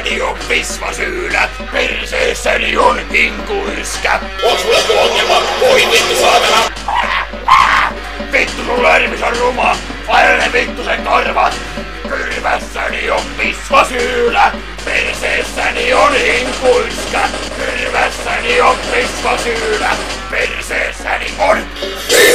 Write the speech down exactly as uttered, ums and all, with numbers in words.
Perseessäni on pismasyylä, perseessäni on hinkuyskä. Onks mulla joku ongelma? Voi vittu saatana! Vittu sun lärmis on ruma, aina ne vittu sen korvat. Kylmässäni on pismasyylä, perseessäni on hinkuyskä. Kylmässäni on pismasyylä, perseessäni on